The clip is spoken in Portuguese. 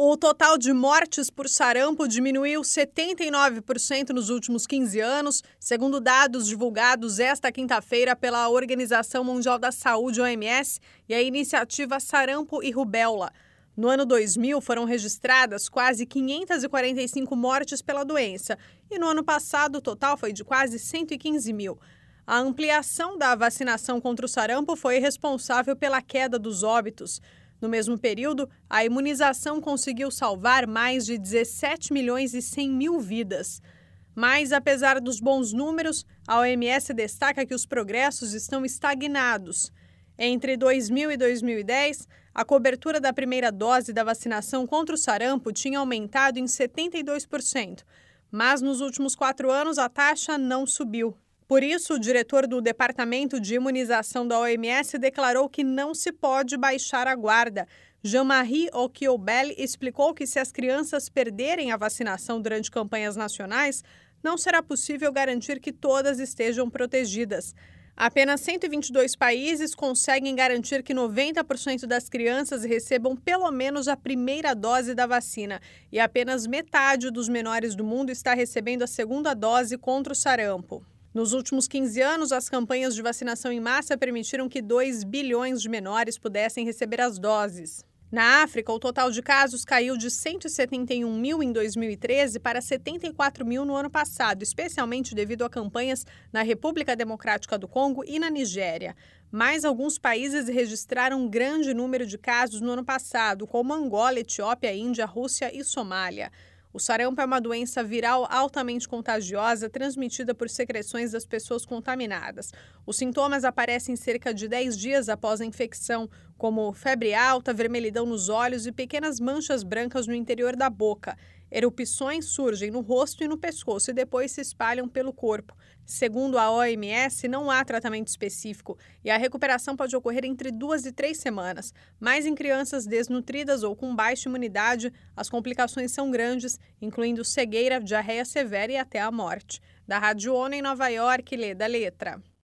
O total de mortes por sarampo diminuiu 79% nos últimos 15 anos, segundo dados divulgados esta quinta-feira pela Organização Mundial da Saúde, OMS, e a iniciativa Sarampo e Rubéola. No ano 2000, foram registradas quase 545 mortes pela doença, e no ano passado o total foi de quase 115 mil. A ampliação da vacinação contra o sarampo foi responsável pela queda dos óbitos. No mesmo período, a imunização conseguiu salvar mais de 17 milhões e 100 mil vidas. Mas, apesar dos bons números, a OMS destaca que os progressos estão estagnados. Entre 2000 e 2010, a cobertura da primeira dose da vacinação contra o sarampo tinha aumentado em 72%, mas nos últimos 4 anos a taxa não subiu. Por isso, o diretor do Departamento de Imunização da OMS declarou que não se pode baixar a guarda. Jean-Marie Okiobel explicou que se as crianças perderem a vacinação durante campanhas nacionais, não será possível garantir que todas estejam protegidas. Apenas 122 países conseguem garantir que 90% das crianças recebam pelo menos a primeira dose da vacina e apenas metade dos menores do mundo está recebendo a segunda dose contra o sarampo. Nos últimos 15 anos, as campanhas de vacinação em massa permitiram que 2 bilhões de menores pudessem receber as doses. Na África, o total de casos caiu de 171 mil em 2013 para 74 mil no ano passado, especialmente devido a campanhas na República Democrática do Congo e na Nigéria. Mas alguns países registraram um grande número de casos no ano passado, como Angola, Etiópia, Índia, Rússia e Somália. O sarampo é uma doença viral altamente contagiosa transmitida por secreções das pessoas contaminadas. Os sintomas aparecem cerca de 10 dias após a infecção, como febre alta, vermelhidão nos olhos e pequenas manchas brancas no interior da boca. Erupções surgem no rosto e no pescoço e depois se espalham pelo corpo. Segundo a OMS, não há tratamento específico e a recuperação pode ocorrer entre 2 e 3 semanas. Mas em crianças desnutridas ou com baixa imunidade, as complicações são grandes, incluindo cegueira, diarreia severa e até a morte. Da Rádio ONU em Nova York, Leda Letra.